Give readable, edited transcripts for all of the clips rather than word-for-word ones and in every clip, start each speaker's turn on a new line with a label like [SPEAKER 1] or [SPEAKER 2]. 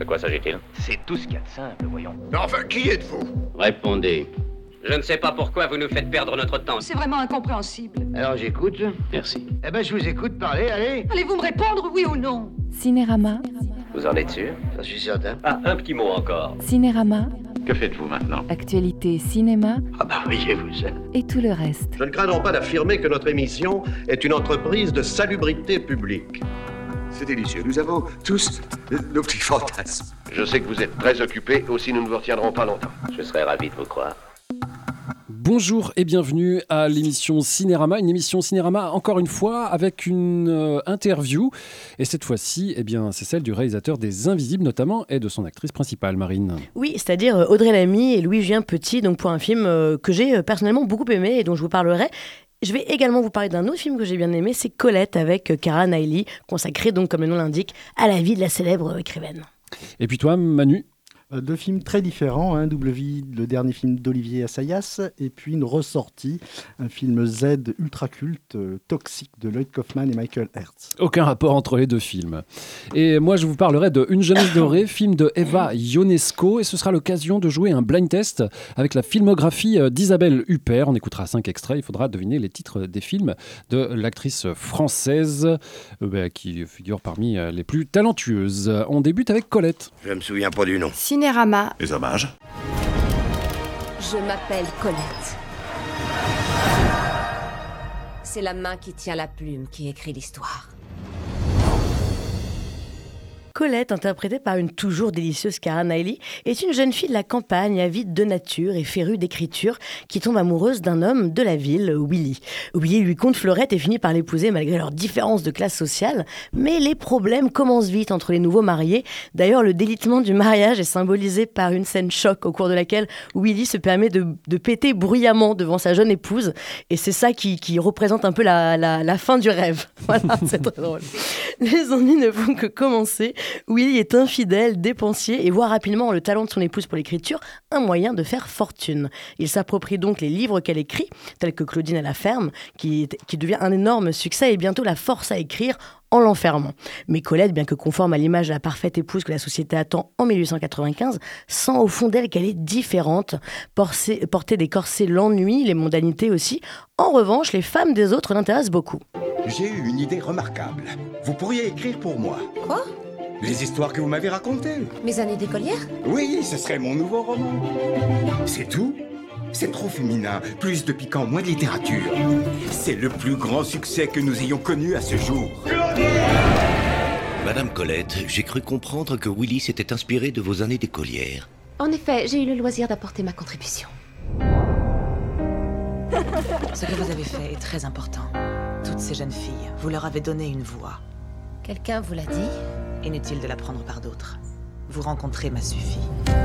[SPEAKER 1] De quoi s'agit-il?
[SPEAKER 2] C'est tout ce qu'il y a de simple, voyons.
[SPEAKER 3] Mais enfin, qui êtes-vous?
[SPEAKER 1] Répondez. Je ne sais pas pourquoi vous nous faites perdre notre temps.
[SPEAKER 4] C'est vraiment incompréhensible.
[SPEAKER 2] Alors j'écoute.
[SPEAKER 1] Merci.
[SPEAKER 2] Eh ben je vous écoute, parlez, allez.
[SPEAKER 4] Allez-vous me répondre, oui ou non?
[SPEAKER 5] Cinérama,
[SPEAKER 1] Vous en êtes sûr?
[SPEAKER 2] J'en suis certain.
[SPEAKER 1] Ah, un petit mot encore.
[SPEAKER 5] Cinérama,
[SPEAKER 3] Que faites-vous maintenant?
[SPEAKER 5] actualité cinéma
[SPEAKER 2] Ah bah voyez-vous ça.
[SPEAKER 5] et tout le reste.
[SPEAKER 6] Je ne craindrai pas d'affirmer que notre émission est une entreprise de salubrité publique.
[SPEAKER 3] C'est délicieux. Nous avons tous nos petits fantasmes.
[SPEAKER 6] Je sais que vous êtes très occupés, aussi nous ne vous retiendrons pas longtemps.
[SPEAKER 1] Je serais ravi de vous croire.
[SPEAKER 7] Bonjour et bienvenue à l'émission Cinérama, une émission Cinérama encore une fois avec une interview et cette fois-ci c'est celle du réalisateur des Invisibles notamment et de son actrice principale Marine.
[SPEAKER 8] Oui, c'est-à-dire Audrey Lamy et Louis-Julien Petit, donc pour un film que j'ai personnellement beaucoup aimé et dont je vous parlerai. Je vais également vous parler d'un autre film que j'ai bien aimé, c'est Colette avec Keira Knightley, consacré donc comme le nom l'indique à la vie de la célèbre écrivaine.
[SPEAKER 7] Et puis toi Manu?
[SPEAKER 9] Deux films très différents, Double Vie, le dernier film d'Olivier Assayas, et puis une ressortie, un film Z ultra culte, Toxique, de Lloyd Kaufman et Michael Hertz.
[SPEAKER 7] Aucun rapport entre les deux films. Et moi je vous parlerai de Une jeunesse dorée, film de Eva Ionesco, et ce sera l'occasion de jouer un blind test avec la filmographie d'Isabelle Huppert. On écoutera 5 extraits, il faudra deviner les titres des films de l'actrice française qui figure parmi les plus talentueuses. On débute avec Colette.
[SPEAKER 6] Je me souviens pas du nom.
[SPEAKER 4] Cinérama.
[SPEAKER 3] Les hommages?
[SPEAKER 10] Je m'appelle Colette. C'est la main qui tient la plume qui écrit l'histoire.
[SPEAKER 8] Colette, interprétée par une toujours délicieuse Keira Knightley, est une jeune fille de la campagne, avide de nature et férue d'écriture, qui tombe amoureuse d'un homme de la ville, Willy. Willy lui conte Fleurette et finit par l'épouser malgré leurs différences de classe sociale, mais les problèmes commencent vite entre les nouveaux mariés. D'ailleurs, le délitement du mariage est symbolisé par une scène choc au cours de laquelle Willy se permet de péter bruyamment devant sa jeune épouse, et c'est ça qui représente un peu la fin du rêve. Voilà, c'est très drôle. Les ennuis ne font que commencer. Willy est infidèle, dépensier et voit rapidement le talent de son épouse pour l'écriture un moyen de faire fortune. Il s'approprie donc les livres qu'elle écrit, tels que Claudine à la ferme, qui devient un énorme succès et bientôt la force à écrire en l'enfermant. Mais Colette, bien que conforme à l'image de la parfaite épouse que la société attend en 1895, sent au fond d'elle qu'elle est différente. Porter des corsets l'ennuie, les mondanités aussi. En revanche, les femmes des autres l'intéressent beaucoup.
[SPEAKER 11] J'ai eu une idée remarquable. Vous pourriez écrire pour moi.
[SPEAKER 10] Quoi?
[SPEAKER 11] Les histoires que vous m'avez racontées.
[SPEAKER 10] Mes années d'écolière?
[SPEAKER 11] Oui, ce serait mon nouveau roman. C'est tout? C'est trop féminin. Plus de piquant, moins de littérature. C'est le plus grand succès que nous ayons connu à ce jour.
[SPEAKER 12] Madame Colette, j'ai cru comprendre que Willy s'était inspiré de vos années d'écolière.
[SPEAKER 10] En effet, j'ai eu le loisir d'apporter ma contribution.
[SPEAKER 13] Ce que vous avez fait est très important. Toutes ces jeunes filles, vous leur avez donné une voix.
[SPEAKER 10] Quelqu'un vous l'a dit?
[SPEAKER 13] Inutile de la prendre par d'autres. Vous rencontrer m'a suffi.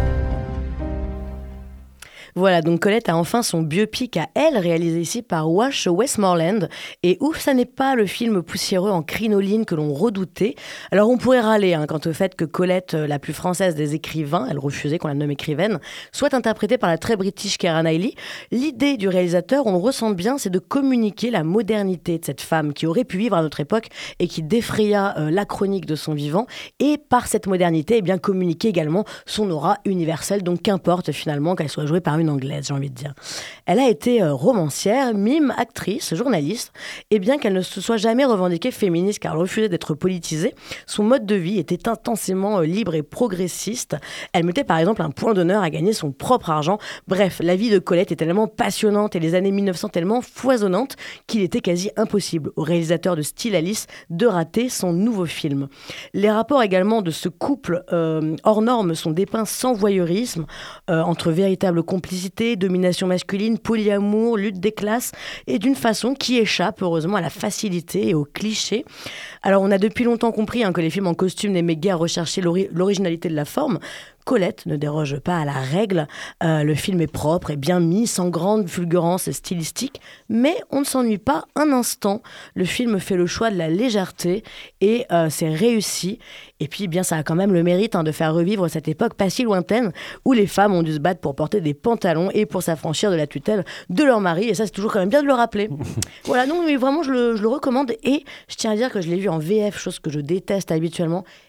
[SPEAKER 8] Voilà, donc Colette a enfin son biopic à elle, réalisé ici par Wash Westmoreland. Et ouf, ça n'est pas le film poussiéreux en crinoline que l'on redoutait. Alors on pourrait râler quant au fait que Colette, la plus française des écrivains, elle refusait qu'on la nomme écrivaine, soit interprétée par la très british Keira Knightley. L'idée du réalisateur, on le ressent bien, c'est de communiquer la modernité de cette femme qui aurait pu vivre à notre époque et qui défraya la chronique de son vivant. Et par cette modernité, communiquer également son aura universelle. Donc qu'importe finalement qu'elle soit jouée par une anglaise, j'ai envie de dire. Elle a été romancière, mime, actrice, journaliste, et bien qu'elle ne se soit jamais revendiquée féministe car elle refusait d'être politisée, son mode de vie était intensément libre et progressiste. Elle mettait par exemple un point d'honneur à gagner son propre argent. Bref, la vie de Colette est tellement passionnante et les années 1900 tellement foisonnantes qu'il était quasi impossible au réalisateur de Still Alice de rater son nouveau film. Les rapports également de ce couple hors normes sont dépeints sans voyeurisme, entre véritable complicité, domination masculine, polyamour, lutte des classes, et d'une façon qui échappe heureusement à la facilité et aux clichés. Alors on a depuis longtemps compris que les films en costume n'aimaient guère rechercher l'originalité de la forme. Colette ne déroge pas à la règle. Le film est propre et bien mis, sans grande fulgurance stylistique, mais on ne s'ennuie pas un instant. Le film fait le choix de la légèreté et c'est réussi. Et puis, ça a quand même le mérite de faire revivre cette époque pas si lointaine où les femmes ont dû se battre pour porter des pantalons et pour s'affranchir de la tutelle de leur mari. Et ça, c'est toujours quand même bien de le rappeler. Voilà, non, mais vraiment, je le recommande. Et je tiens à dire que je l'ai vu en VF, chose que je déteste habituellement.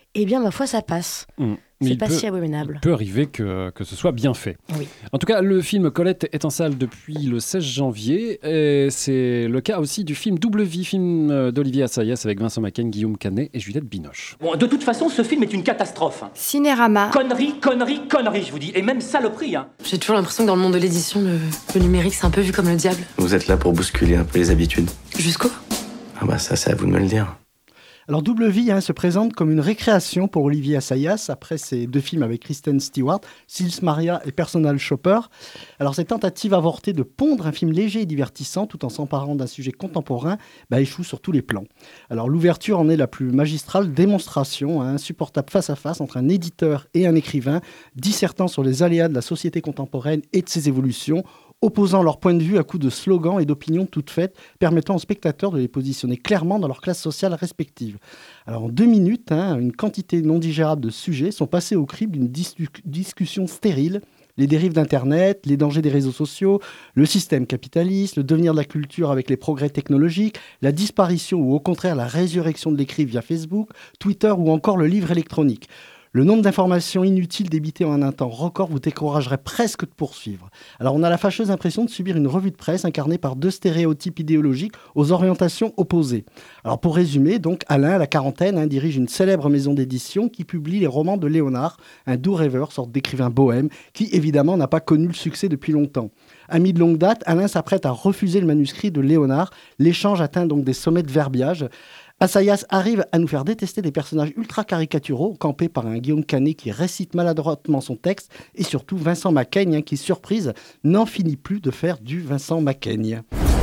[SPEAKER 8] eh bien, ma foi, ça passe. C'est pas si abominable.
[SPEAKER 7] Il peut arriver que ce soit bien fait.
[SPEAKER 8] Oui.
[SPEAKER 7] En tout cas, le film Colette est en salle depuis le 16 janvier. Et c'est le cas aussi du film Double Vie, film d'Olivier Assayas avec Vincent Macaigne, Guillaume Canet et Juliette Binoche.
[SPEAKER 14] Bon, de toute façon, ce film est une catastrophe.
[SPEAKER 4] Cinérama.
[SPEAKER 14] Connerie, je vous dis. Et même saloperie.
[SPEAKER 15] J'ai toujours l'impression que dans le monde de l'édition, le numérique, c'est un peu vu comme le diable.
[SPEAKER 16] Vous êtes là pour bousculer un peu les habitudes.
[SPEAKER 15] Jusqu'où ?
[SPEAKER 16] Ah bah ça, c'est à vous de me le dire.
[SPEAKER 9] Alors Double Vie se présente comme une récréation pour Olivier Assayas après ses 2 films avec Kristen Stewart, Sils Maria et Personal Shopper. Alors cette tentative avortée de pondre un film léger et divertissant tout en s'emparant d'un sujet contemporain échoue sur tous les plans. Alors l'ouverture en est la plus magistrale démonstration, insupportable face à face entre un éditeur et un écrivain, dissertant sur les aléas de la société contemporaine et de ses évolutions, opposant leur point de vue à coups de slogans et d'opinions toutes faites, permettant aux spectateurs de les positionner clairement dans leur classe sociale respective. Alors en 2 minutes, une quantité non digérable de sujets sont passés au crible d'une discussion stérile. Les dérives d'Internet, les dangers des réseaux sociaux, le système capitaliste, le devenir de la culture avec les progrès technologiques, la disparition ou au contraire la résurrection de l'écrit via Facebook, Twitter ou encore le livre électronique. Le nombre d'informations inutiles débitées en un temps record vous découragerait presque de poursuivre. Alors on a la fâcheuse impression de subir une revue de presse incarnée par 2 stéréotypes idéologiques aux orientations opposées. Alors pour résumer, donc Alain, à la quarantaine, dirige une célèbre maison d'édition qui publie les romans de Léonard, un doux rêveur, sorte d'écrivain bohème, qui évidemment n'a pas connu le succès depuis longtemps. Ami de longue date, Alain s'apprête à refuser le manuscrit de Léonard. L'échange atteint donc des sommets de verbiage. Assayas arrive à nous faire détester des personnages ultra caricaturaux, campés par un Guillaume Canet qui récite maladroitement son texte, et surtout Vincent Macaigne qui, surprise, n'en finit plus de faire du Vincent Macaigne.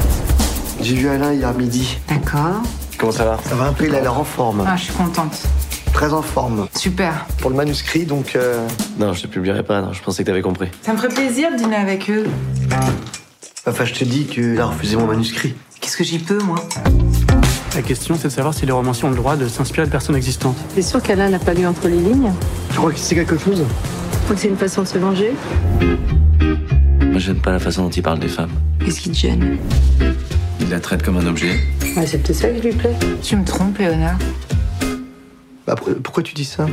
[SPEAKER 17] J'ai vu Alain hier midi.
[SPEAKER 15] D'accord.
[SPEAKER 16] Comment ça va ?
[SPEAKER 17] Ça va un peu, il a l'air en forme.
[SPEAKER 15] Ah, je suis contente.
[SPEAKER 17] Très en forme.
[SPEAKER 15] Super.
[SPEAKER 17] Pour le manuscrit, donc...
[SPEAKER 16] Non, je te publierai pas, non, je pensais que t'avais compris.
[SPEAKER 15] Ça me ferait plaisir de dîner avec eux.
[SPEAKER 17] Enfin, je te dis qu'il a refusé mon manuscrit.
[SPEAKER 15] Qu'est-ce que j'y peux, moi ?
[SPEAKER 18] La question, c'est de savoir si les romanciers ont le droit de s'inspirer de personnes existantes.
[SPEAKER 15] T'es sûr qu'Alain n'a pas lu entre les lignes ?
[SPEAKER 17] Tu crois que c'est quelque chose ?
[SPEAKER 15] Ou que c'est une façon de se venger ?
[SPEAKER 16] Moi, j'aime pas la façon dont il parle des femmes.
[SPEAKER 15] Qu'est-ce qui te gêne ?
[SPEAKER 16] Il la traite comme un objet.
[SPEAKER 15] Ouais, c'est peut-être ça qui lui plaît. Tu me trompes, Léonard.
[SPEAKER 17] Pourquoi tu dis ça ?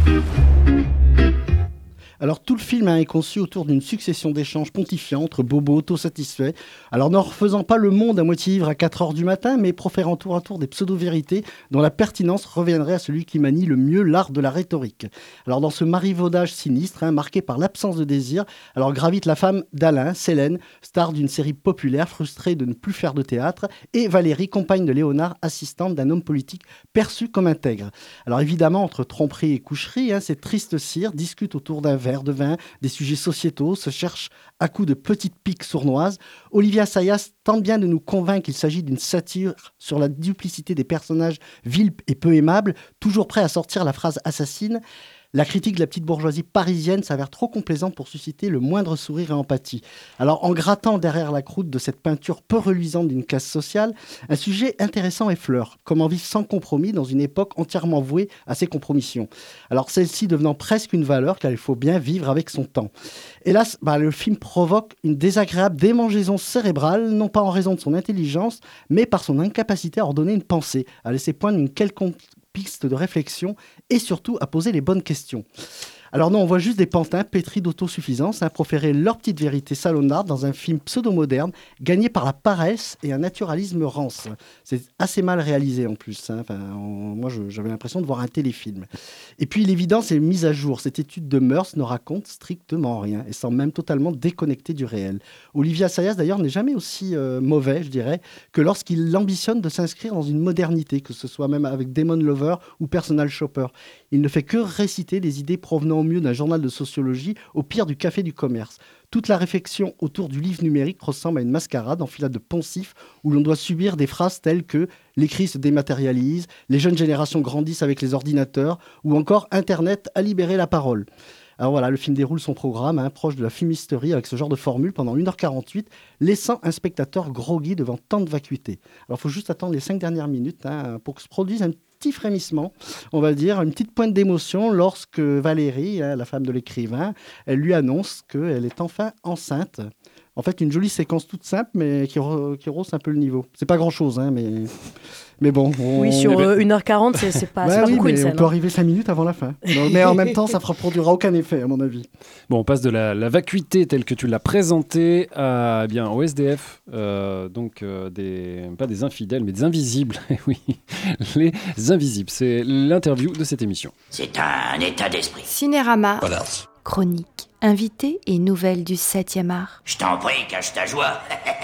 [SPEAKER 9] Alors tout le film est conçu autour d'une succession d'échanges pontifiants entre bobos autosatisfaits. Alors n'en refaisant pas le monde à moitié ivre à 4h du matin, mais proférant tour à tour des pseudo-vérités dont la pertinence reviendrait à celui qui manie le mieux l'art de la rhétorique. Alors dans ce marivaudage sinistre, marqué par l'absence de désir, alors gravite la femme d'Alain, Célène, star d'une série populaire, frustrée de ne plus faire de théâtre, et Valérie, compagne de Léonard, assistante d'un homme politique perçu comme intègre. Alors évidemment, entre tromperie et coucherie, ces tristes cires discutent autour d'un verre de vin, des sujets sociétaux, se cherchent à coups de petites piques sournoises. Olivier Assayas tente bien de nous convaincre qu'il s'agit d'une satire sur la duplicité des personnages vils et peu aimables, toujours prêts à sortir la phrase assassine. La critique de la petite bourgeoisie parisienne s'avère trop complaisante pour susciter le moindre sourire et empathie. Alors, en grattant derrière la croûte de cette peinture peu reluisante d'une caste sociale, un sujet intéressant effleure. Comment vivre sans compromis dans une époque entièrement vouée à ses compromissions. Alors, celle-ci devenant presque une valeur, car il faut bien vivre avec son temps. Hélas, le film provoque une désagréable démangeaison cérébrale, non pas en raison de son intelligence, mais par son incapacité à ordonner une pensée, à laisser poindre une quelconque piste de réflexion et surtout à poser les bonnes questions. Alors non, on voit juste des pantins pétris d'autosuffisance proférer leur petite vérité salonarde dans un film pseudo-moderne gagné par la paresse et un naturalisme rance. C'est assez mal réalisé en plus. Moi, j'avais l'impression de voir un téléfilm. Et puis l'évidence est mise à jour. Cette étude de mœurs ne raconte strictement rien et semble même totalement déconnectée du réel. Olivier Assayas, d'ailleurs, n'est jamais aussi mauvais, je dirais, que lorsqu'il ambitionne de s'inscrire dans une modernité, que ce soit même avec Demon Lover ou Personal Shopper. Il ne fait que réciter les idées provenant au mieux d'un journal de sociologie, au pire du café du commerce. Toute la réflexion autour du livre numérique ressemble à une mascarade enfilade de poncifs où l'on doit subir des phrases telles que « l'écrit se dématérialise »,« les jeunes générations grandissent avec les ordinateurs » ou encore « Internet a libéré la parole ». Alors voilà, le film déroule son programme, proche de la fumisterie avec ce genre de formule pendant 1h48, laissant un spectateur groggy devant tant de vacuité. Alors il faut juste attendre les 5 dernières minutes pour que se produise un petit frémissement, on va dire, une petite pointe d'émotion lorsque Valérie, la femme de l'écrivain, elle lui annonce qu'elle est enfin enceinte. En fait, une jolie séquence toute simple, mais qui rehausse un peu le niveau. C'est pas grand-chose, mais Mais bon,
[SPEAKER 8] Oui, sur 1h40, c'est pas, c'est pas beaucoup une scène.
[SPEAKER 9] On peut arriver 5 minutes avant la fin. Mais en même temps, ça ne produira aucun effet, à mon avis.
[SPEAKER 7] Bon, on passe de la vacuité telle que tu l'as présentée à, au SDF, pas des infidèles, mais des invisibles. Oui, les invisibles. C'est l'interview de cette émission.
[SPEAKER 19] C'est un état d'esprit.
[SPEAKER 4] Cinérama.
[SPEAKER 19] Voilà.
[SPEAKER 4] Chronique, invité et nouvelles du 7e art.
[SPEAKER 19] Je t'en prie, cache ta joie.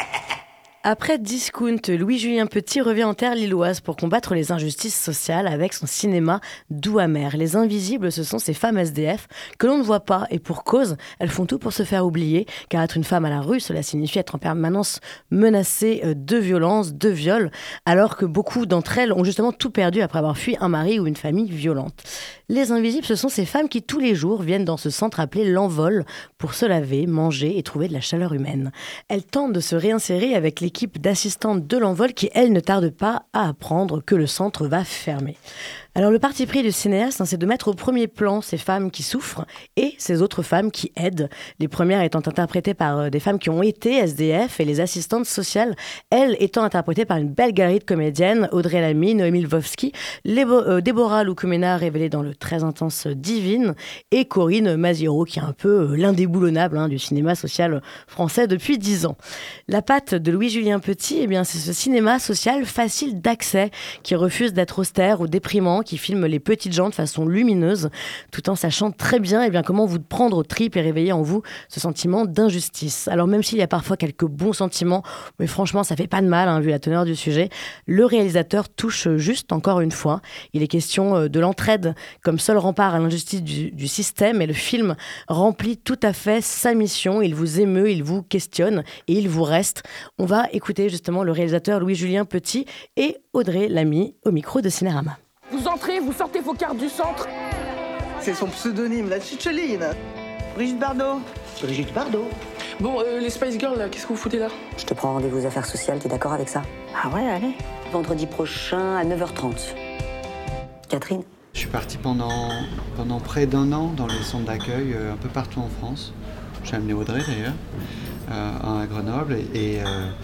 [SPEAKER 8] Après Discount, Louis-Julien Petit revient en terre lilloise pour combattre les injustices sociales avec son cinéma doux amer. Les invisibles, ce sont ces femmes SDF que l'on ne voit pas et pour cause, elles font tout pour se faire oublier, car être une femme à la rue, cela signifie être en permanence menacée de violence, de viol, alors que beaucoup d'entre elles ont justement tout perdu après avoir fui un mari ou une famille violente. Les invisibles, ce sont ces femmes qui tous les jours viennent dans ce centre appelé l'Envol pour se laver, manger et trouver de la chaleur humaine. Elles tentent de se réinsérer avec l'équipe d'assistantes de l'Envol qui, elles, ne tardent pas à apprendre que le centre va fermer. Alors le parti pris du cinéaste, c'est de mettre au premier plan ces femmes qui souffrent et ces autres femmes qui aident. Les premières étant interprétées par des femmes qui ont été SDF et les assistantes sociales, elles étant interprétées par une belle galerie de comédiennes, Audrey Lamy, Noémie Lvovsky, Déborah Loukoumena révélée dans le très intense Divine et Corinne Maziero qui est un peu l'indéboulonnable du cinéma social français depuis 10 ans. La patte de Louis-Julien Petit, c'est ce cinéma social facile d'accès qui refuse d'être austère ou déprimant, qui filme les petites gens de façon lumineuse, tout en sachant très bien comment vous prendre aux tripes et réveiller en vous ce sentiment d'injustice. Alors même s'il y a parfois quelques bons sentiments, mais franchement ça fait pas de mal vu la teneur du sujet, le réalisateur touche juste encore une fois. Il est question de l'entraide comme seul rempart à l'injustice du système et le film remplit tout à fait sa mission. Il vous émeut, il vous questionne et il vous reste. On va écouter justement le réalisateur Louis-Julien Petit et Audrey Lamy au micro de Cinérama.
[SPEAKER 20] Vous entrez, vous sortez vos cartes du centre.
[SPEAKER 21] C'est son pseudonyme, la Chicheline. Brigitte Bardot.
[SPEAKER 20] Brigitte Bardot.
[SPEAKER 21] Bon, les Spice Girls, là, qu'est-ce que vous foutez là?
[SPEAKER 22] Je te prends rendez-vous aux affaires sociales, t'es d'accord avec ça?
[SPEAKER 20] Ah ouais, allez.
[SPEAKER 22] Vendredi prochain à 9h30. Catherine?
[SPEAKER 23] Je suis parti pendant près d'1 an dans les centres d'accueil un peu partout en France. J'ai amené Audrey d'ailleurs, à Grenoble. Et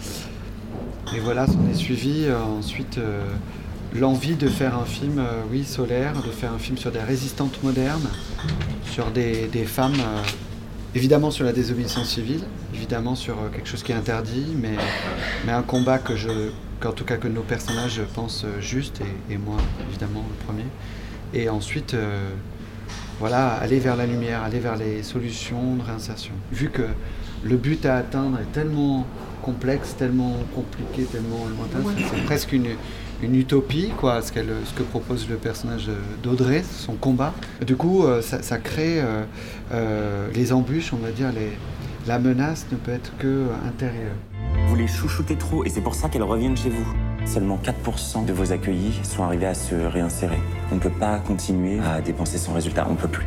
[SPEAKER 23] voilà, s'en est suivi ensuite... l'envie de faire un film, solaire, de faire un film sur des résistantes modernes, sur des femmes, évidemment sur la désobéissance civile, évidemment sur quelque chose qui est interdit, mais un combat qu'en tout cas que nos personnages pensent juste, et moi évidemment le premier. Et ensuite, aller vers la lumière, aller vers les solutions de réinsertion. Vu que le but à atteindre est tellement complexe, tellement compliqué, tellement lointain, c'est presque une utopie, ce que propose le personnage d'Audrey, son combat. Du coup, ça crée les embûches, on va dire, la menace ne peut être que intérieure.
[SPEAKER 16] Vous les chouchoutez trop et c'est pour ça qu'elles reviennent chez vous. Seulement 4% de vos accueillis sont arrivés à se réinsérer. On ne peut pas continuer à dépenser sans résultat, on ne peut plus.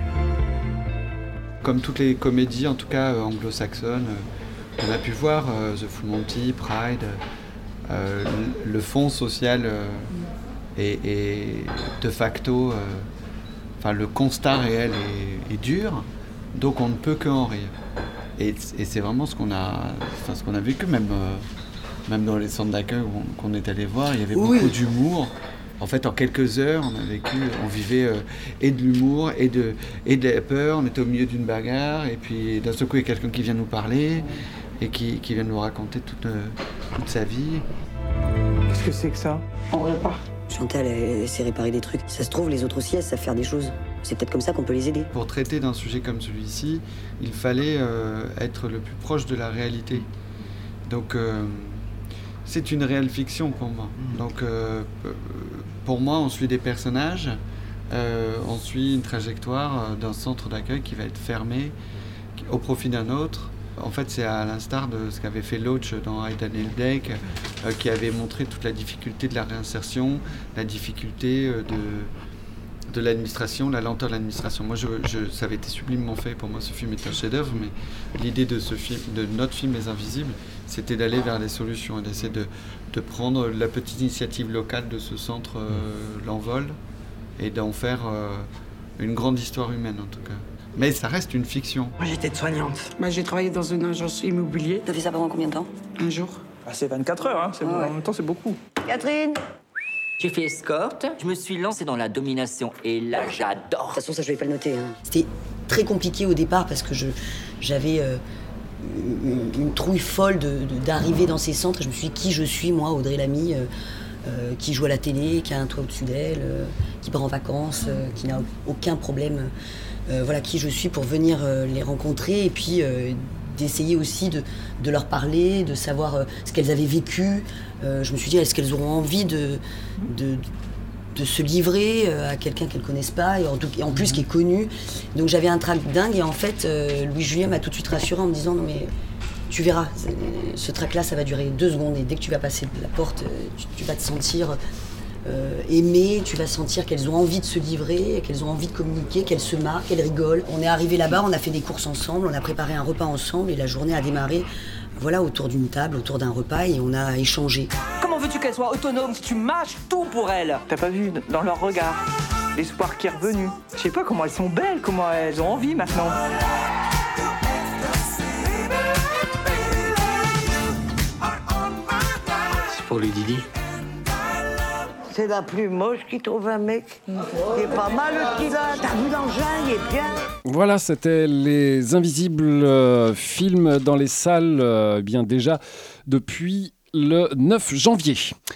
[SPEAKER 23] Comme toutes les comédies, en tout cas anglo-saxonnes, on a pu voir The Full Monty, Pride, le fond social est de facto, le constat réel est dur, donc on ne peut qu'en rire. Et c'est vraiment ce qu'on a vécu, même dans les centres d'accueil qu'on est allé voir, il y avait beaucoup d'humour. En fait, en quelques heures, on vivait et de l'humour et de la peur, on était au milieu d'une bagarre, et puis d'un seul coup, il y a quelqu'un qui vient nous parler, et qui vient nous raconter toute sa vie.
[SPEAKER 21] Qu'est-ce que c'est que ça? On répare.
[SPEAKER 22] Chantal, elle sait réparer des trucs. Ça se trouve, les autres aussi, elles savent faire des choses. C'est peut-être comme ça qu'on peut les aider.
[SPEAKER 23] Pour traiter d'un sujet comme celui-ci, il fallait être le plus proche de la réalité. Donc, c'est une réelle fiction pour moi. Donc, pour moi, on suit des personnages, on suit une trajectoire d'un centre d'accueil qui va être fermé au profit d'un autre. En fait, c'est à l'instar de ce qu'avait fait Loach dans Hide and Hell qui avait montré toute la difficulté de la réinsertion, la difficulté de l'administration, la lenteur de l'administration. Moi, ça avait été sublimement fait. Pour moi, ce film est un chef-d'œuvre, mais l'idée de notre film Les Invisibles, c'était d'aller vers les solutions et d'essayer de prendre la petite initiative locale de ce centre, l'Envol, et d'en faire une grande histoire humaine, en tout cas. Mais ça reste une fiction.
[SPEAKER 21] Moi, j'étais aide-soignante. J'ai travaillé dans une agence immobilière.
[SPEAKER 22] T'as fait ça pendant combien de temps?
[SPEAKER 21] 1 jour.
[SPEAKER 18] C'est 24 heures, c'est en même temps, c'est beaucoup.
[SPEAKER 22] Catherine,
[SPEAKER 1] J'ai fait escorte, je me suis lancé dans la domination et là j'adore.
[SPEAKER 22] De toute façon, ça je vais pas le noter. C'était très compliqué au départ parce que j'avais une trouille folle d'arriver dans ces centres. Je me suis dit qui je suis, moi, Audrey Lamy, qui joue à la télé, qui a un toit au-dessus d'elle, qui part en vacances, qui n'a aucun problème. Voilà qui je suis pour venir les rencontrer et puis d'essayer aussi de leur parler, de savoir ce qu'elles avaient vécu. Je me suis dit, est-ce qu'elles auront envie de se livrer à quelqu'un qu'elles ne connaissent pas et en plus qui est connu. Donc j'avais un trac dingue et en fait, Louis Julien m'a tout de suite rassurée en me disant, non mais tu verras, ce trac-là, ça va durer 2 secondes et dès que tu vas passer la porte, tu vas te sentir aimée, tu vas sentir qu'elles ont envie de se livrer, qu'elles ont envie de communiquer, qu'elles se marrent, qu'elles rigolent. On est arrivé là-bas, on a fait des courses ensemble, on a préparé un repas ensemble et la journée a démarré autour d'une table, autour d'un repas et on a échangé.
[SPEAKER 2] Comment veux-tu qu'elle soit autonome si tu mâches tout pour elle? T'as pas vu dans leur regard l'espoir qui est revenu. Je sais pas comment elles sont belles, comment elles ont envie maintenant.
[SPEAKER 5] C'est pour lui, Didi.
[SPEAKER 24] C'est la plus moche qui trouve un mec. C'est pas mal le qu'il a. T'as vu l'engin, il est bien.
[SPEAKER 7] Voilà, c'était Les Invisibles, film dans les salles, bien déjà depuis le 9 janvier.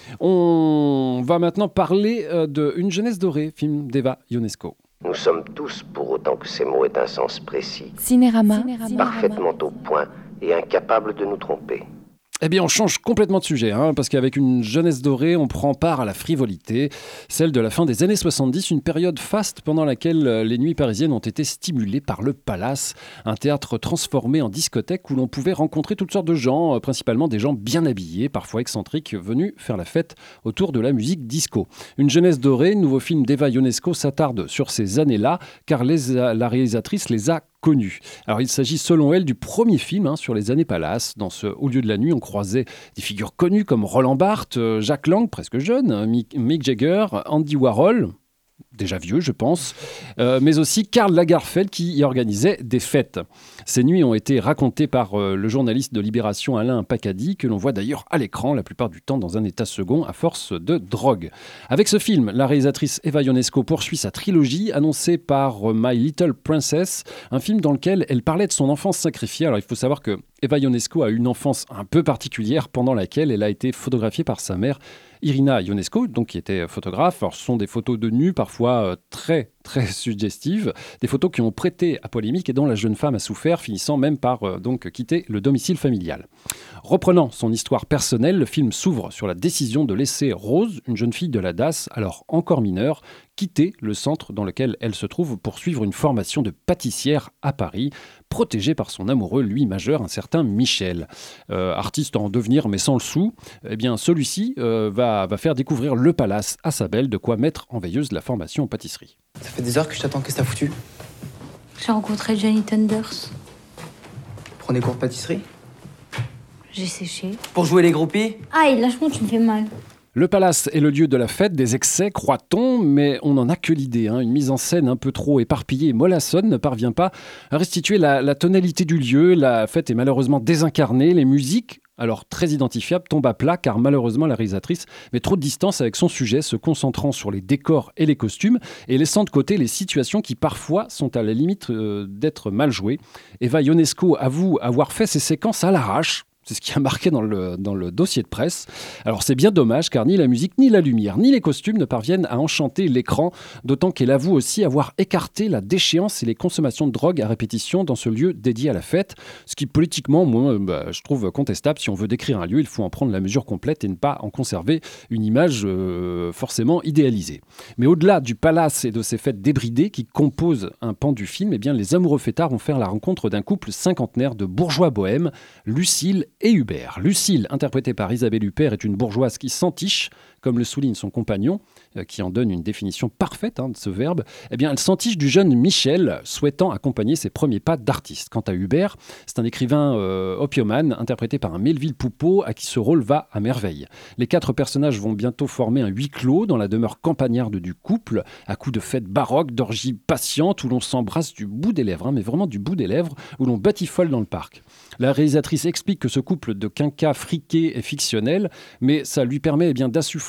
[SPEAKER 7] On va maintenant parler de Une jeunesse dorée, film d'Eva Ionesco.
[SPEAKER 25] Nous sommes tous, pour autant que ces mots aient un sens précis,
[SPEAKER 4] Cinérama.
[SPEAKER 25] parfaitement au point et incapables de nous tromper.
[SPEAKER 7] Eh bien, on change complètement de sujet, parce qu'avec Une jeunesse dorée, on prend part à la frivolité, celle de la fin des années 70, une période faste pendant laquelle les nuits parisiennes ont été stimulées par le Palace, un théâtre transformé en discothèque où l'on pouvait rencontrer toutes sortes de gens, principalement des gens bien habillés, parfois excentriques, venus faire la fête autour de la musique disco. Une jeunesse dorée, nouveau film d'Eva Ionesco, s'attarde sur ces années-là, car la réalisatrice les a connus. Alors il s'agit selon elle du premier film sur les années Palace. Dans ce Au lieu de la nuit, on croisait des figures connues comme Roland Barthes, Jacques Lang, presque jeune, Mick Jagger, Andy Warhol, déjà vieux je pense, mais aussi Karl Lagerfeld qui y organisait des fêtes. Ces nuits ont été racontées par le journaliste de Libération Alain Pacady, que l'on voit d'ailleurs à l'écran la plupart du temps dans un état second à force de drogue. Avec ce film, la réalisatrice Eva Ionesco poursuit sa trilogie annoncée par My Little Princess, un film dans lequel elle parlait de son enfance sacrifiée. Alors il faut savoir que Eva Ionesco a eu une enfance un peu particulière pendant laquelle elle a été photographiée par sa mère Irina Ionesco, donc qui était photographe. Alors, ce sont des photos de nus, parfois très suggestives, des photos qui ont prêté à polémique et dont la jeune femme a souffert, finissant même par donc quitter le domicile familial. Reprenant son histoire personnelle, le film s'ouvre sur la décision de laisser Rose, une jeune fille de la DAS, alors encore mineure, quitter le centre dans lequel elle se trouve pour suivre une formation de pâtissière à Paris, protégée par son amoureux, lui majeur, un certain Michel. Artiste en devenir mais sans le sou, eh bien celui-ci va faire découvrir le Palace à sa belle, de quoi mettre en veilleuse la formation en pâtisserie.
[SPEAKER 26] Ça fait des heures que je t'attends, qu'est-ce que t'as foutu?
[SPEAKER 27] J'ai rencontré Johnny Thunders.
[SPEAKER 26] Prenez cours de pâtisserie?
[SPEAKER 27] J'ai séché.
[SPEAKER 26] Pour jouer les groupies?
[SPEAKER 27] Aïe, lâche-moi, tu me fais mal.
[SPEAKER 7] Le Palace est le lieu de la fête, des excès, croit-on, mais on n'en a que l'idée. Une mise en scène un peu trop éparpillée et mollassonne ne parvient pas à restituer la tonalité du lieu. La fête est malheureusement désincarnée. Les musiques, alors très identifiables, tombent à plat car malheureusement la réalisatrice met trop de distance avec son sujet, se concentrant sur les décors et les costumes et laissant de côté les situations qui parfois sont à la limite d'être mal jouées. Eva Ionesco avoue avoir fait ces séquences à l'arrache. C'est ce qui a marqué dans le dossier de presse. Alors c'est bien dommage car ni la musique, ni la lumière, ni les costumes ne parviennent à enchanter l'écran, d'autant qu'elle avoue aussi avoir écarté la déchéance et les consommations de drogue à répétition dans ce lieu dédié à la fête, ce qui politiquement, moi, je trouve contestable. Si on veut décrire un lieu, il faut en prendre la mesure complète et ne pas en conserver une image forcément idéalisée. Mais au-delà du Palace et de ces fêtes débridées qui composent un pan du film, eh bien, les amoureux fêtards vont faire la rencontre d'un couple cinquantenaire de bourgeois bohèmes, Lucille et Hubert. Lucille, interprétée par Isabelle Huppert, est une bourgeoise qui s'entiche, comme le souligne son compagnon, qui en donne une définition parfaite de ce verbe. Eh bien, elle s'entiche du jeune Michel, souhaitant accompagner ses premiers pas d'artiste. Quant à Hubert, c'est un écrivain opiomane, interprété par un Melville Poupeau, à qui ce rôle va à merveille. Les 4 personnages vont bientôt former un huis clos dans la demeure campagnarde du couple, à coups de fêtes baroques, d'orgies patientes, où l'on s'embrasse du bout des lèvres, mais vraiment du bout des lèvres, où l'on batifole dans le parc. La réalisatrice explique que ce couple de quinquas friqués est fictionnel, mais ça lui permet d'assouffler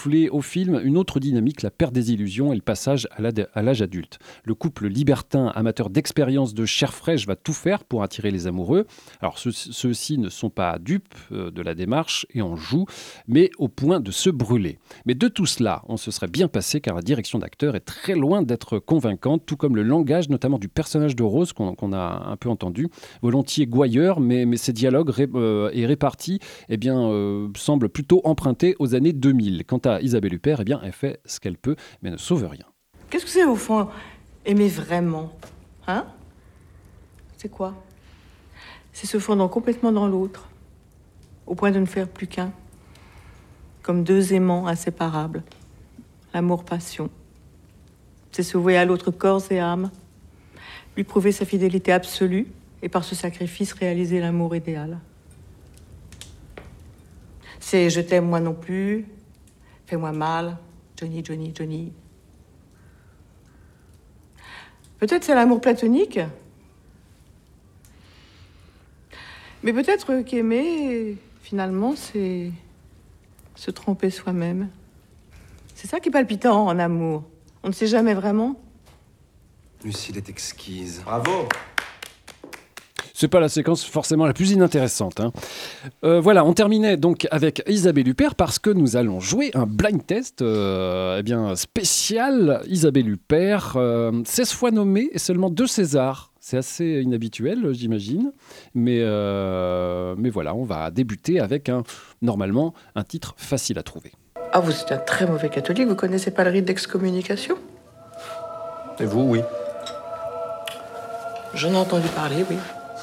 [SPEAKER 7] insuffler au film une autre dynamique, la perte des illusions et le passage à l'âge adulte. Le couple libertin, amateur d'expérience de chair fraîche, va tout faire pour attirer les amoureux. Alors ceux-ci ne sont pas dupes de la démarche et en jouent, mais au point de se brûler. Mais de tout cela, on se serait bien passé car la direction d'acteur est très loin d'être convaincante, tout comme le langage notamment du personnage de Rose qu'on a un peu entendu, volontiers gouailleur, mais ses dialogues et répartis semblent plutôt empruntés aux années 2000. Quant à Isabelle Huppert, elle fait ce qu'elle peut, mais ne sauve rien.
[SPEAKER 3] Qu'est-ce que c'est au fond, aimer vraiment? Hein? C'est quoi? C'est se fondre complètement dans l'autre, au point de ne faire plus qu'un. Comme deux aimants inséparables. L'amour-passion. C'est se vouer à l'autre corps et âme, lui prouver sa fidélité absolue et par ce sacrifice réaliser l'amour idéal. C'est je t'aime moi non plus, fais-moi mal, Johnny, Johnny, Johnny. Peut-être c'est l'amour platonique, mais peut-être qu'aimer, finalement, c'est se tromper soi-même. C'est ça qui est palpitant en amour. On ne sait jamais vraiment.
[SPEAKER 17] Lucille est exquise.
[SPEAKER 16] Bravo!
[SPEAKER 7] C'est pas la séquence forcément la plus inintéressante. Voilà, on terminait donc avec Isabelle Huppert parce que nous allons jouer un blind test spécial. Isabelle Huppert, 16 fois nommée et seulement 2 Césars. C'est assez inhabituel, j'imagine. Mais voilà, on va débuter avec normalement un titre facile à trouver.
[SPEAKER 3] Ah, vous êtes un très mauvais catholique, vous connaissez pas le rite d'excommunication?
[SPEAKER 17] Et vous, oui.
[SPEAKER 3] J'en ai entendu parler, oui.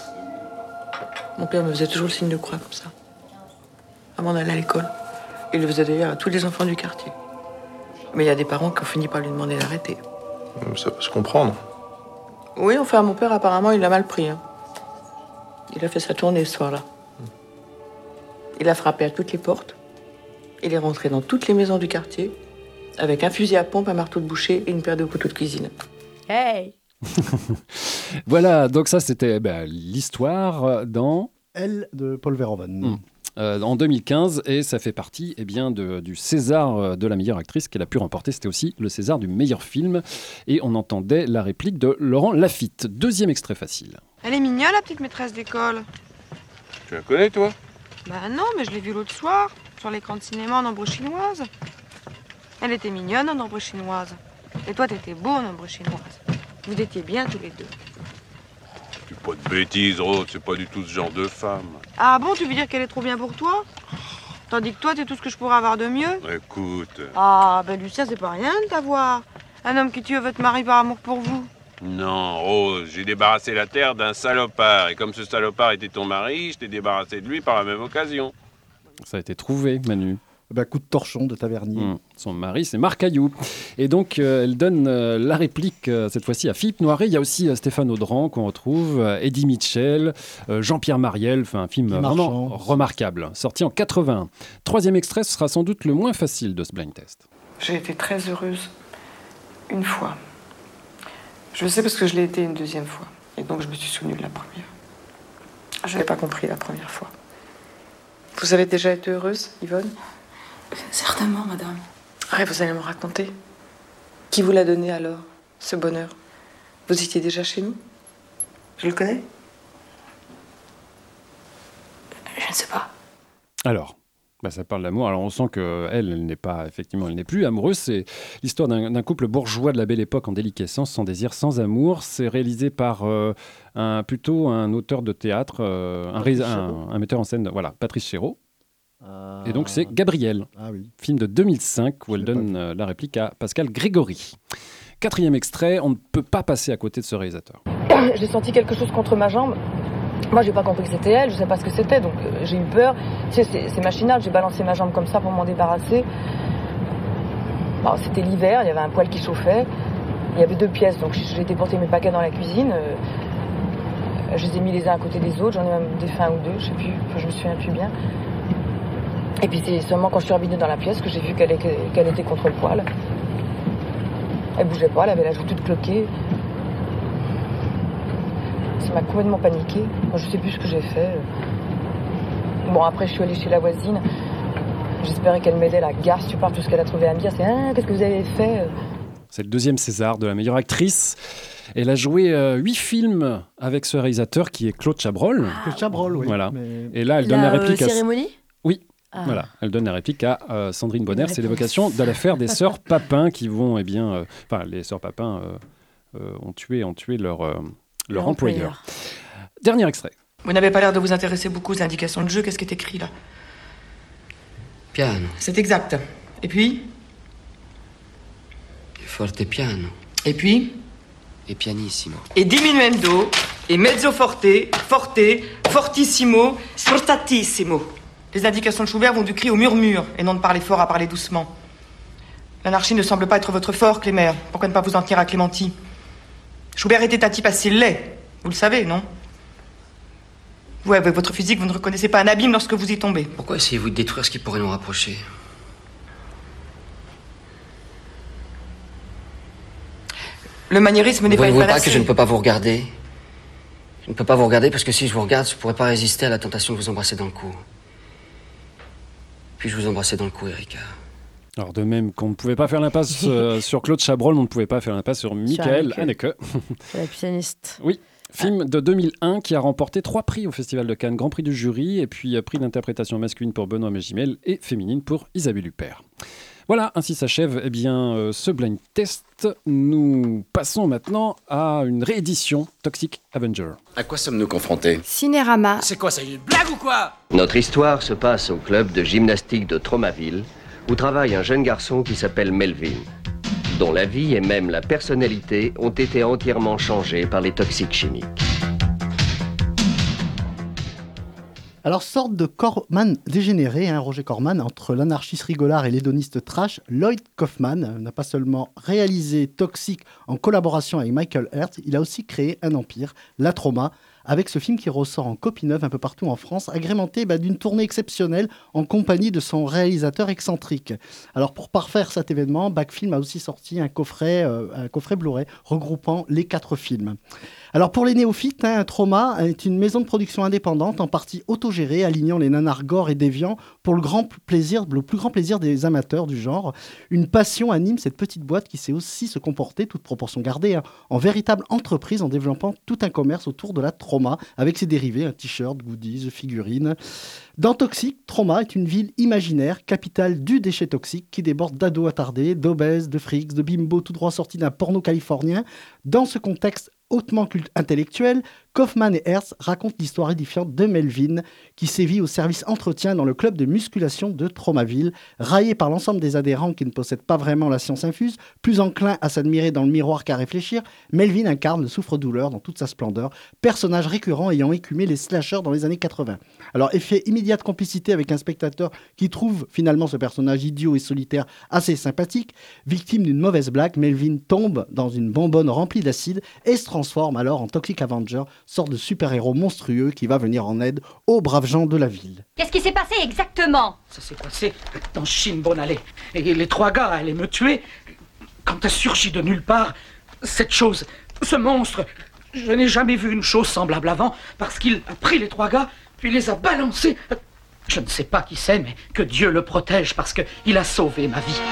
[SPEAKER 3] Mon père me faisait toujours le signe de croix comme ça, avant d'aller à l'école. Il le faisait d'ailleurs à tous les enfants du quartier. Mais il y a des parents qui ont fini par lui demander d'arrêter.
[SPEAKER 17] Ça peut se comprendre.
[SPEAKER 3] Oui, enfin, mon père, apparemment, il l'a mal pris. Il a fait sa tournée ce soir-là. Il a frappé à toutes les portes. Il est rentré dans toutes les maisons du quartier, avec un fusil à pompe, un marteau de boucher et une paire de couteaux de cuisine.
[SPEAKER 8] Hey!
[SPEAKER 7] Voilà, donc ça c'était l'histoire dans...
[SPEAKER 9] Elle de Paul Verhoeven.
[SPEAKER 7] En 2015, et ça fait partie du César de la meilleure actrice qu'elle a pu remporter. C'était aussi le César du meilleur film. Et on entendait la réplique de Laurent Lafitte. Deuxième extrait facile.
[SPEAKER 5] Elle est mignonne, la petite maîtresse d'école.
[SPEAKER 6] Tu la connais, toi?
[SPEAKER 5] Bah non, mais je l'ai vue l'autre soir, sur l'écran de cinéma en ombre chinoise. Elle était mignonne en ombre chinoise. Et toi, t'étais beau en ombre chinoise. Vous étiez bien tous les deux.
[SPEAKER 6] Dis pas de bêtises, Rose, c'est pas du tout ce genre de femme.
[SPEAKER 5] Ah bon, tu veux dire qu'elle est trop bien pour toi? Tandis que toi, t'es tout ce que je pourrais avoir de mieux?
[SPEAKER 6] Écoute...
[SPEAKER 5] Ah, ben Lucien, c'est pas rien de t'avoir. Un homme qui tue votre mari par amour pour vous.
[SPEAKER 6] Non, Rose, j'ai débarrassé la terre d'un salopard. Et comme ce salopard était ton mari, je t'ai débarrassé de lui par la même occasion.
[SPEAKER 7] Ça a été trouvé, Manu.
[SPEAKER 9] Coup de torchon de tavernier.
[SPEAKER 7] Son mari, c'est Marc Caillou. Et donc, elle donne la réplique, cette fois-ci, à Philippe Noiret. Il y a aussi Stéphane Audran qu'on retrouve, Eddie Mitchell, Jean-Pierre Mariel. Un film vraiment remarquable, sorti en 81. Troisième extrait, ce sera sans doute le moins facile de ce blind test.
[SPEAKER 3] J'ai été très heureuse. Une fois. Je sais parce que je l'ai été une deuxième fois. Et donc, je me suis souvenue de la première. Je n'avais pas compris la première fois. Vous avez déjà été heureuse, Yvonne?
[SPEAKER 27] Certainement, madame.
[SPEAKER 3] Ah, vous allez me raconter. Qui vous l'a donné alors, ce bonheur? Vous étiez déjà chez nous? Je le connais?
[SPEAKER 27] Je ne sais pas.
[SPEAKER 7] Alors, ça parle d'amour. Alors on sent qu'elle n'est pas, effectivement, elle n'est plus amoureuse. C'est l'histoire d'un couple bourgeois de la belle époque en déliquescence, sans désir, sans amour. C'est réalisé par plutôt un auteur de théâtre, un metteur en scène, voilà, Patrice Chéreau. Et donc c'est Gabriel, film de 2005 où elle donne la réplique à Pascal Grégory. Quatrième extrait, on ne peut pas passer à côté de ce réalisateur.
[SPEAKER 5] J'ai senti quelque chose contre ma jambe. Moi, j'ai pas compris que c'était elle, je sais pas ce que c'était, donc j'ai eu peur. Tu sais, c'est machinal, j'ai balancé ma jambe comme ça pour m'en débarrasser. Bon, c'était l'hiver, il y avait un poêle qui chauffait. Il y avait 2 pièces, donc j'ai été porter mes paquets dans la cuisine. Je les ai mis les uns à côté des autres, j'en ai même défait 1 ou 2, je sais plus, je me souviens plus bien. Et puis c'est seulement quand je suis revenue dans la pièce que j'ai vu qu'elle était contre le poêle. Elle bougeait pas, elle avait la joue toute cloquée. Ça m'a complètement paniquée. Moi, je sais plus ce que j'ai fait. Bon, après, je suis allée chez la voisine. J'espérais qu'elle m'aidait, la garce, tu parles, tout ce qu'elle a trouvé à me dire, c'est « qu'est-ce que vous avez fait ?»
[SPEAKER 7] C'est le 2e César de la meilleure actrice. Elle a joué 8 films avec ce réalisateur qui est Claude Chabrol.
[SPEAKER 9] Claude Chabrol, oui.
[SPEAKER 7] Voilà.
[SPEAKER 9] Mais...
[SPEAKER 7] Et là, elle donne la réplique à...
[SPEAKER 8] Cérémonie ?
[SPEAKER 7] Oui.
[SPEAKER 8] Ah.
[SPEAKER 7] Voilà, elle donne la réplique à Sandrine Bonner. C'est l'évocation de l'affaire des sœurs Papin qui vont, enfin, les sœurs Papin ont tué leur employeur. Dernier extrait.
[SPEAKER 3] Vous n'avez pas l'air de vous intéresser beaucoup aux indications de jeu. Qu'est-ce qui est écrit là ?
[SPEAKER 10] Piano.
[SPEAKER 3] C'est exact. Et puis ?
[SPEAKER 10] Forte piano.
[SPEAKER 3] Et puis ?
[SPEAKER 10] Et pianissimo.
[SPEAKER 3] Et diminuendo, et mezzo forte, forte, fortissimo, sfortatissimo. Les indications de Schubert vont du cri au murmure, et non de parler fort à parler doucement. L'anarchie ne semble pas être votre fort, Clémer. Pourquoi ne pas vous en tenir à Clémenti ? Schubert était un type assez laid, vous le savez, non ? Vous, avec votre physique, vous ne reconnaissez pas un abîme lorsque vous y tombez.
[SPEAKER 10] Pourquoi essayez-vous de détruire ce qui pourrait nous rapprocher ?
[SPEAKER 3] Le maniérisme n'est pas une
[SPEAKER 10] Voyez-vous pas
[SPEAKER 3] panacée.
[SPEAKER 10] que je ne peux pas vous regarder ? Je ne peux pas vous regarder parce que si je vous regarde, je ne pourrais pas résister à la tentation de vous embrasser dans le cou. Puis je vous embrasser dans le cou, Erika.
[SPEAKER 7] Alors de même qu'on ne pouvait pas faire l'impasse sur Claude Chabrol, on ne pouvait pas faire l'impasse sur Michael Haneke.
[SPEAKER 8] C'est la pianiste.
[SPEAKER 7] Oui. Film de 2001 qui a remporté 3 prix au Festival de Cannes, Grand Prix du jury et puis prix d'interprétation masculine pour Benoît Magimel et féminine pour Isabelle Huppert. Voilà, ainsi s'achève ce blind test. Nous passons maintenant à une réédition Toxic Avenger.
[SPEAKER 11] À quoi sommes-nous confrontés ?
[SPEAKER 4] Cinérama.
[SPEAKER 11] C'est quoi, ça, une blague ou quoi ?
[SPEAKER 25] Notre histoire se passe au club de gymnastique de Tromaville, où travaille un jeune garçon qui s'appelle Melvin, dont la vie et même la personnalité ont été entièrement changées par les toxiques chimiques.
[SPEAKER 9] Alors, sorte de Corman dégénéré, Roger Corman, entre l'anarchiste rigolard et l'hédoniste trash, Lloyd Kaufman n'a pas seulement réalisé Toxic en collaboration avec Michael Hertz, il a aussi créé un empire, La Trauma, avec ce film qui ressort en copie neuve un peu partout en France, agrémenté d'une tournée exceptionnelle en compagnie de son réalisateur excentrique. Alors pour parfaire cet événement, Backfilm a aussi sorti un coffret Blu-ray regroupant les 4 films. Alors pour les néophytes, Trauma est une maison de production indépendante, en partie autogérée, alignant les nanars gore et déviants pour le plus grand plaisir des amateurs du genre. Une passion anime cette petite boîte qui sait aussi se comporter, toute proportion gardée, en véritable entreprise en développant tout un commerce autour de la trauma, avec ses dérivés, un t-shirt, goodies, figurines. Dans Toxic, Trauma est une ville imaginaire, capitale du déchet toxique, qui déborde d'ados attardés, d'obèses, de frics, de bimbos tout droit sortis d'un porno californien. Dans ce contexte hautement intellectuel, Kaufman et Hertz racontent l'histoire édifiante de Melvin, qui sévit au service entretien dans le club de musculation de Tromaville. Raillé par l'ensemble des adhérents qui ne possèdent pas vraiment la science infuse, plus enclin à s'admirer dans le miroir qu'à réfléchir, Melvin incarne le souffre-douleur dans toute sa splendeur, personnage récurrent ayant écumé les slashers dans les années 80. Alors, effet immédiat de complicité avec un spectateur qui trouve finalement ce personnage idiot et solitaire assez sympathique. Victime d'une mauvaise blague, Melvin tombe dans une bonbonne remplie d'acide et se transforme alors en Toxic Avenger, sorte de super-héros monstrueux qui va venir en aide aux braves gens de la ville.
[SPEAKER 12] Qu'est-ce qui s'est passé exactement?
[SPEAKER 21] Ça s'est passé dans Shinbonale. Et les 3 gars allaient me tuer quand a surgi de nulle part cette chose, ce monstre. Je n'ai jamais vu une chose semblable avant parce qu'il a pris les 3 gars puis les a balancés. Je ne sais pas qui c'est, mais que Dieu le protège parce qu'il a sauvé ma vie.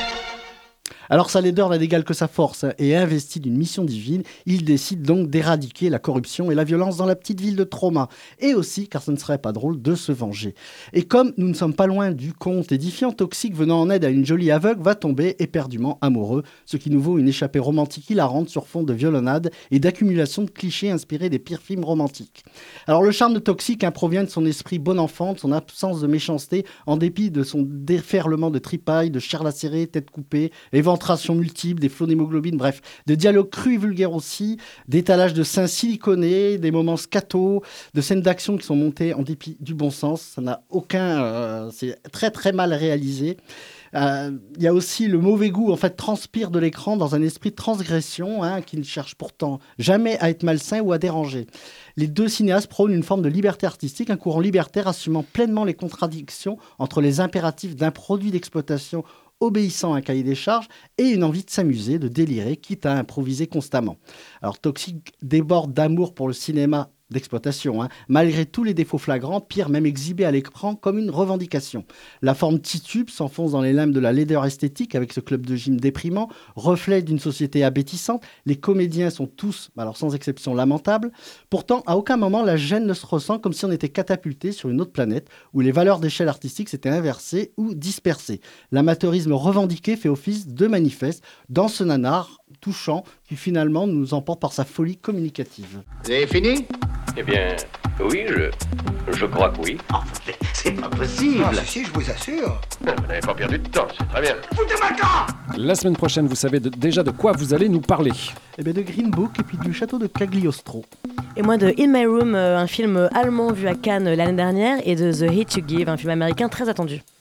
[SPEAKER 9] Alors Salader n'a d'égal que sa force et investi d'une mission divine, il décide donc d'éradiquer la corruption et la violence dans la petite ville de Trauma. Et aussi, car ce ne serait pas drôle, de se venger. Et comme nous ne sommes pas loin du conte édifiant, Toxic venant en aide à une jolie aveugle va tomber éperdument amoureux, ce qui nous vaut une échappée romantique hilarante sur fond de violonnade et d'accumulation de clichés inspirés des pires films romantiques. Alors le charme de Toxic provient de son esprit bon enfant, de son absence de méchanceté, en dépit de son déferlement de tripailles, de chair lacérée, tête coupée, éventration multiples, des flots d'hémoglobine, bref, de dialogues crus et vulgaires aussi, d'étalage de seins siliconés, des moments scato, de scènes d'action qui sont montées en dépit du bon sens. Ça n'a aucun... c'est très très mal réalisé. Il y a aussi le mauvais goût, en fait, transpire de l'écran dans un esprit de transgression qui ne cherche pourtant jamais à être malsain ou à déranger. Les 2 cinéastes prônent une forme de liberté artistique, un courant libertaire assumant pleinement les contradictions entre les impératifs d'un produit d'exploitation obéissant à un cahier des charges et une envie de s'amuser, de délirer, quitte à improviser constamment. Alors Toxic déborde d'amour pour le cinéma d'exploitation. Malgré tous les défauts flagrants, pire, même exhibé à l'écran comme une revendication. La forme titube s'enfonce dans les limbes de la laideur esthétique avec ce club de gym déprimant, reflet d'une société abétissante. Les comédiens sont tous, alors sans exception, lamentables. Pourtant, à aucun moment, la gêne ne se ressent, comme si on était catapulté sur une autre planète où les valeurs d'échelle artistique s'étaient inversées ou dispersées. L'amateurisme revendiqué fait office de manifeste dans ce nanar touchant qui finalement nous emporte par sa folie communicative.
[SPEAKER 11] C'est fini?
[SPEAKER 25] Eh bien, oui, je crois que oui.
[SPEAKER 11] C'est pas possible. Si, je vous assure.
[SPEAKER 25] Vous n'avez pas perdu de temps, c'est très bien.
[SPEAKER 11] Foutez-moi le camp!
[SPEAKER 7] La semaine prochaine, vous savez déjà de quoi vous allez nous parler.
[SPEAKER 9] Eh bien de Green Book et puis du château de Cagliostro.
[SPEAKER 8] Et moi de In My Room, un film allemand vu à Cannes l'année dernière, et de The Hate You Give, un film américain très attendu.